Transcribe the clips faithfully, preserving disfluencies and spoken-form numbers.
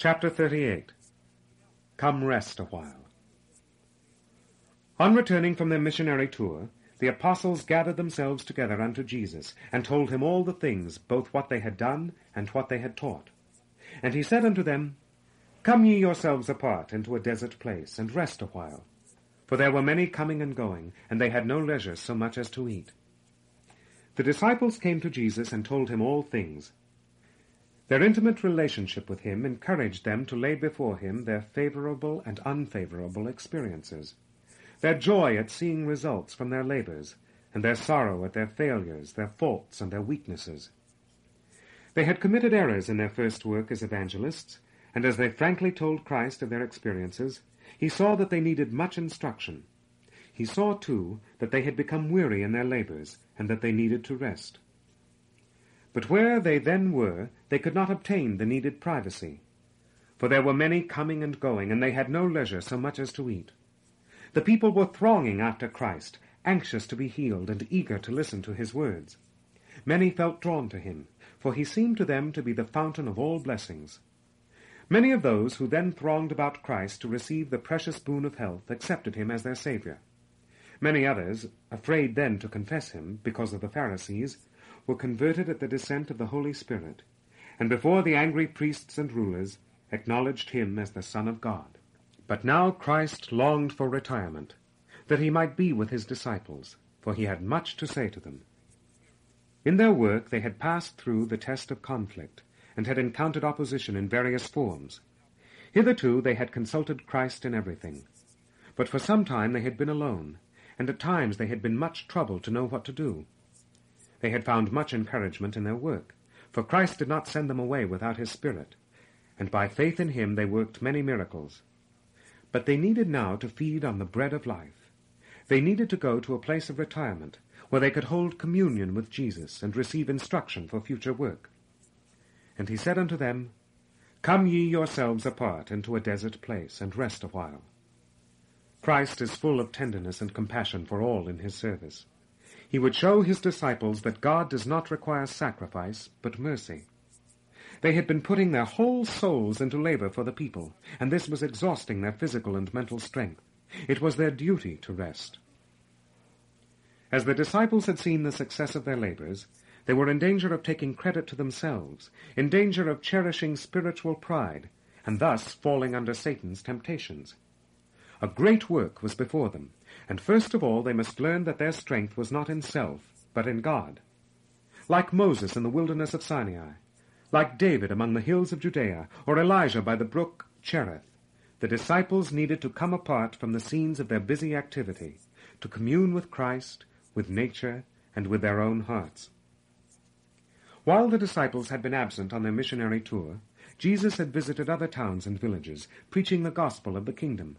Chapter thirty-eight. Come rest a while. On returning from their missionary tour, the apostles gathered themselves together unto Jesus, and told him all the things, both what they had done, and what they had taught. And he said unto them, Come ye yourselves apart into a desert place, and rest a while. For there were many coming and going, and they had no leisure so much as to eat. The disciples came to Jesus and told him all things. Their intimate relationship with him encouraged them to lay before him their favorable and unfavorable experiences, their joy at seeing results from their labors, and their sorrow at their failures, their faults, and their weaknesses. They had committed errors in their first work as evangelists, and as they frankly told Christ of their experiences, he saw that they needed much instruction. He saw, too, that they had become weary in their labors, and that they needed to rest. But where they then were, they could not obtain the needed privacy. For there were many coming and going, and they had no leisure so much as to eat. The people were thronging after Christ, anxious to be healed and eager to listen to his words. Many felt drawn to him, for he seemed to them to be the fountain of all blessings. Many of those who then thronged about Christ to receive the precious boon of health accepted him as their Savior. Many others, afraid then to confess him because of the Pharisees, were converted at the descent of the Holy Spirit, and before the angry priests and rulers acknowledged him as the Son of God. But now Christ longed for retirement, that he might be with his disciples, for he had much to say to them. In their work they had passed through the test of conflict, and had encountered opposition in various forms. Hitherto they had consulted Christ in everything, but for some time they had been alone, and at times they had been much troubled to know what to do. They had found much encouragement in their work, for Christ did not send them away without his Spirit, and by faith in him they worked many miracles. But they needed now to feed on the bread of life. They needed to go to a place of retirement, where they could hold communion with Jesus and receive instruction for future work. And he said unto them, Come ye yourselves apart into a desert place, and rest a while. Christ is full of tenderness and compassion for all in his service. He would show his disciples that God does not require sacrifice, but mercy. They had been putting their whole souls into labor for the people, and this was exhausting their physical and mental strength. It was their duty to rest. As the disciples had seen the success of their labors, they were in danger of taking credit to themselves, in danger of cherishing spiritual pride, and thus falling under Satan's temptations. A great work was before them, and first of all they must learn that their strength was not in self, but in God. Like Moses in the wilderness of Sinai, like David among the hills of Judea, or Elijah by the brook Cherith, the disciples needed to come apart from the scenes of their busy activity, to commune with Christ, with nature, and with their own hearts. While the disciples had been absent on their missionary tour, Jesus had visited other towns and villages, preaching the gospel of the kingdom.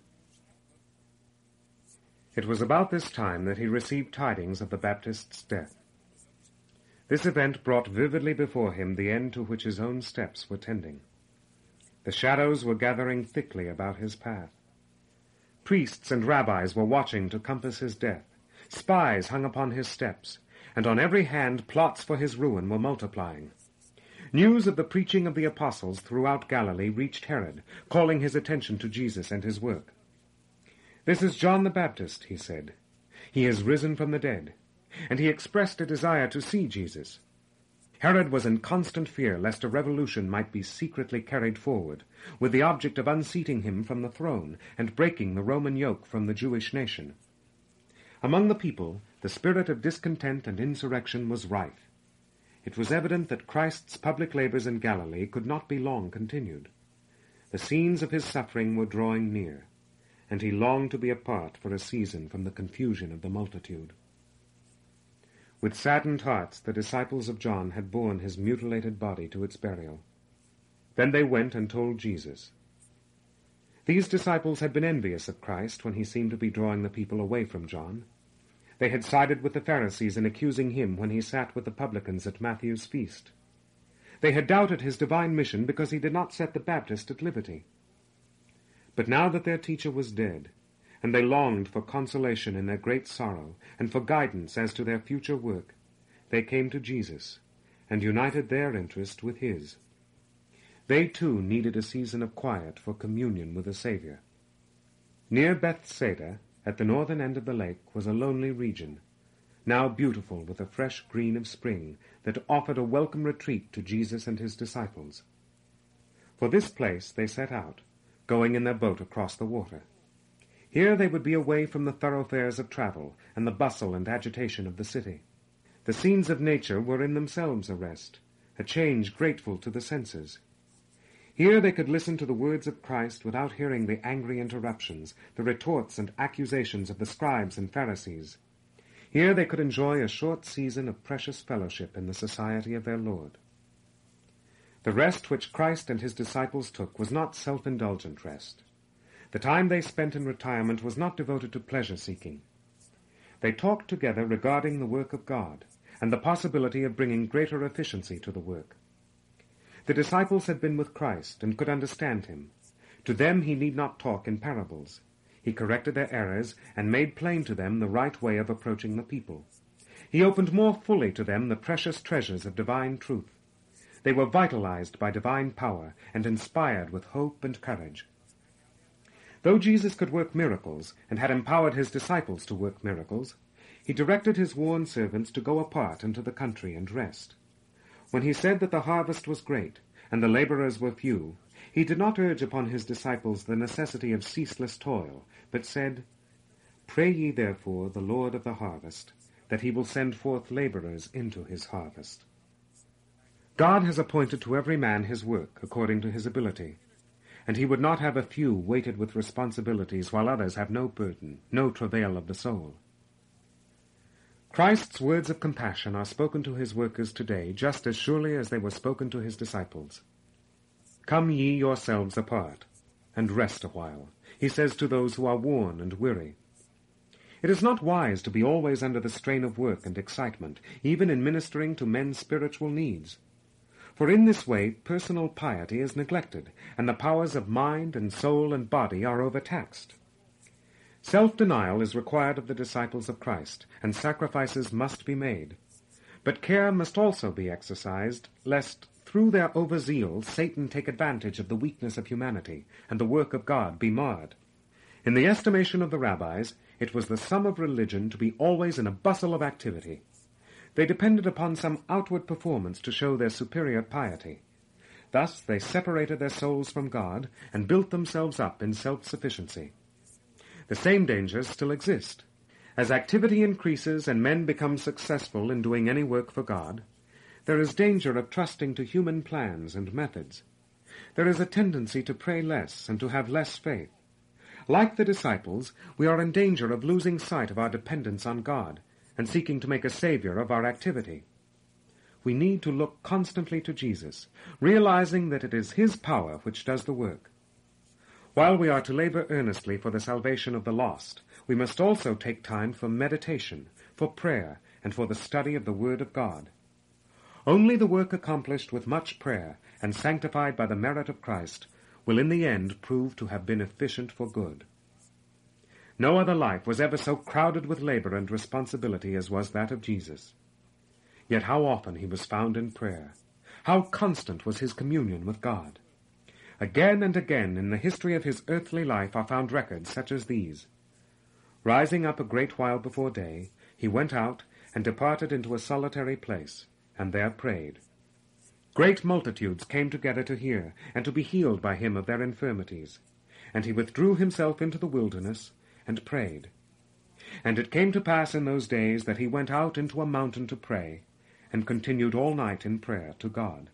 It was about this time that he received tidings of the Baptist's death. This event brought vividly before him the end to which his own steps were tending. The shadows were gathering thickly about his path. Priests and rabbis were watching to compass his death. Spies hung upon his steps, and on every hand plots for his ruin were multiplying. News of the preaching of the apostles throughout Galilee reached Herod, calling his attention to Jesus and his work. This is John the Baptist, he said. He has risen from the dead, and he expressed a desire to see Jesus. Herod was in constant fear lest a revolution might be secretly carried forward, with the object of unseating him from the throne and breaking the Roman yoke from the Jewish nation. Among the people, the spirit of discontent and insurrection was rife. It was evident that Christ's public labors in Galilee could not be long continued. The scenes of his suffering were drawing near, and he longed to be apart for a season from the confusion of the multitude. With saddened hearts the disciples of John had borne his mutilated body to its burial. Then they went and told Jesus. These disciples had been envious of Christ when he seemed to be drawing the people away from John. They had sided with the Pharisees in accusing him when he sat with the publicans at Matthew's feast. They had doubted his divine mission because he did not set the Baptist at liberty. But now that their teacher was dead, and they longed for consolation in their great sorrow, and for guidance as to their future work, they came to Jesus, and united their interest with his. They too needed a season of quiet for communion with the Savior. Near Bethsaida, at the northern end of the lake, was a lonely region, now beautiful with the fresh green of spring that offered a welcome retreat to Jesus and his disciples. For this place they set out, going in their boat across the water. Here they would be away from the thoroughfares of travel and the bustle and agitation of the city. The scenes of nature were in themselves a rest, a change grateful to the senses. Here they could listen to the words of Christ without hearing the angry interruptions, the retorts and accusations of the scribes and Pharisees. Here they could enjoy a short season of precious fellowship in the society of their Lord. The rest which Christ and his disciples took was not self-indulgent rest. The time they spent in retirement was not devoted to pleasure-seeking. They talked together regarding the work of God and the possibility of bringing greater efficiency to the work. The disciples had been with Christ and could understand him. To them he need not talk in parables. He corrected their errors and made plain to them the right way of approaching the people. He opened more fully to them the precious treasures of divine truth. They were vitalized by divine power and inspired with hope and courage. Though Jesus could work miracles and had empowered his disciples to work miracles, he directed his worn servants to go apart into the country and rest. When he said that the harvest was great and the laborers were few, he did not urge upon his disciples the necessity of ceaseless toil, but said, "Pray ye therefore the Lord of the harvest, that he will send forth laborers into his harvest." God has appointed to every man his work according to his ability, and he would not have a few weighted with responsibilities while others have no burden, no travail of the soul. Christ's words of compassion are spoken to his workers today just as surely as they were spoken to his disciples. "Come ye yourselves apart, and rest awhile," he says to those who are worn and weary. It is not wise to be always under the strain of work and excitement, even in ministering to men's spiritual needs. For in this way personal piety is neglected, and the powers of mind and soul and body are overtaxed. Self-denial is required of the disciples of Christ, and sacrifices must be made. But care must also be exercised, lest through their overzeal Satan take advantage of the weakness of humanity, and the work of God be marred. In the estimation of the rabbis, it was the sum of religion to be always in a bustle of activity. They depended upon some outward performance to show their superior piety. Thus they separated their souls from God and built themselves up in self-sufficiency. The same dangers still exist. As activity increases and men become successful in doing any work for God, there is danger of trusting to human plans and methods. There is a tendency to pray less and to have less faith. Like the disciples, we are in danger of losing sight of our dependence on God and seeking to make a savior of our activity. We need to look constantly to Jesus, realizing that it is his power which does the work. While we are to labor earnestly for the salvation of the lost, we must also take time for meditation, for prayer, and for the study of the Word of God. Only the work accomplished with much prayer and sanctified by the merit of Christ will in the end prove to have been efficient for good. No other life was ever so crowded with labor and responsibility as was that of Jesus. Yet how often he was found in prayer! How constant was his communion with God! Again and again in the history of his earthly life are found records such as these. Rising up a great while before day, he went out and departed into a solitary place, and there prayed. Great multitudes came together to hear, and to be healed by him of their infirmities. And he withdrew himself into the wilderness, and prayed. And it came to pass in those days that he went out into a mountain to pray, and continued all night in prayer to God.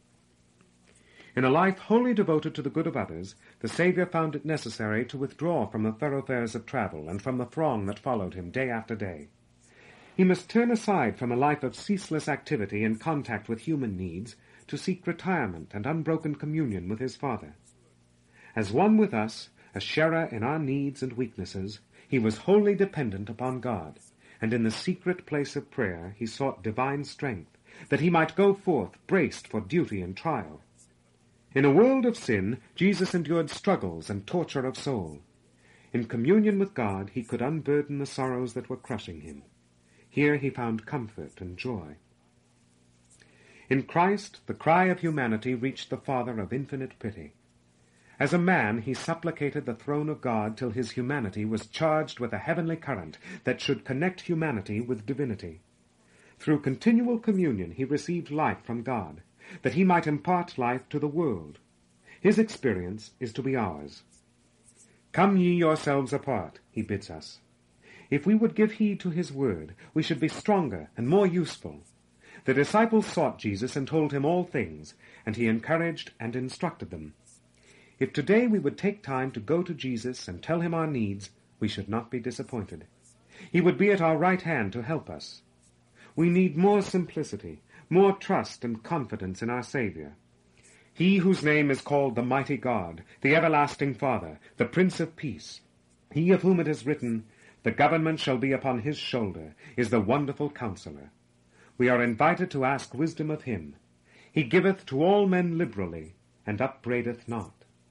In a life wholly devoted to the good of others, the Saviour found it necessary to withdraw from the thoroughfares of travel and from the throng that followed him day after day. He must turn aside from a life of ceaseless activity in contact with human needs to seek retirement and unbroken communion with his Father. As one with us, a sharer in our needs and weaknesses, he was wholly dependent upon God, and in the secret place of prayer he sought divine strength, that he might go forth braced for duty and trial. In a world of sin, Jesus endured struggles and torture of soul. In communion with God, he could unburden the sorrows that were crushing him. Here he found comfort and joy. In Christ, the cry of humanity reached the Father of infinite pity. As a man, he supplicated the throne of God till his humanity was charged with a heavenly current that should connect humanity with divinity. Through continual communion he received life from God, that he might impart life to the world. His experience is to be ours. Come ye yourselves apart, he bids us. If we would give heed to his word, we should be stronger and more useful. The disciples sought Jesus and told him all things, and he encouraged and instructed them. If today we would take time to go to Jesus and tell him our needs, we should not be disappointed. He would be at our right hand to help us. We need more simplicity, more trust and confidence in our Savior. He whose name is called the Mighty God, the Everlasting Father, the Prince of Peace, he of whom it is written, the government shall be upon his shoulder, is the Wonderful Counselor. We are invited to ask wisdom of him. He giveth to all men liberally, and upbraideth not.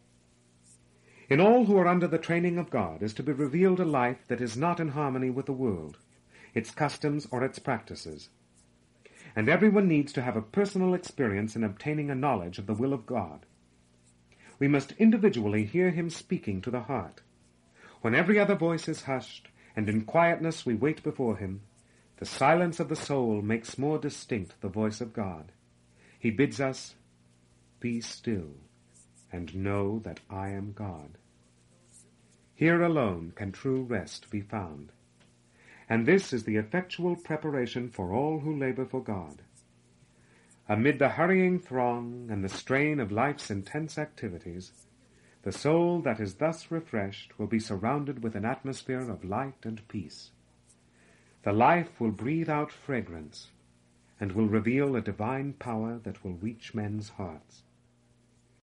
In all who are under the training of God is to be revealed a life that is not in harmony with the world, its customs or its practices. And everyone needs to have a personal experience in obtaining a knowledge of the will of God. We must individually hear him speaking to the heart. When every other voice is hushed, and in quietness we wait before him, the silence of the soul makes more distinct the voice of God. He bids us, be still, and know that I am God. Here alone can true rest be found. And this is the effectual preparation for all who labor for God. Amid the hurrying throng and the strain of life's intense activities, the soul that is thus refreshed will be surrounded with an atmosphere of light and peace. The life will breathe out fragrance and will reveal a divine power that will reach men's hearts.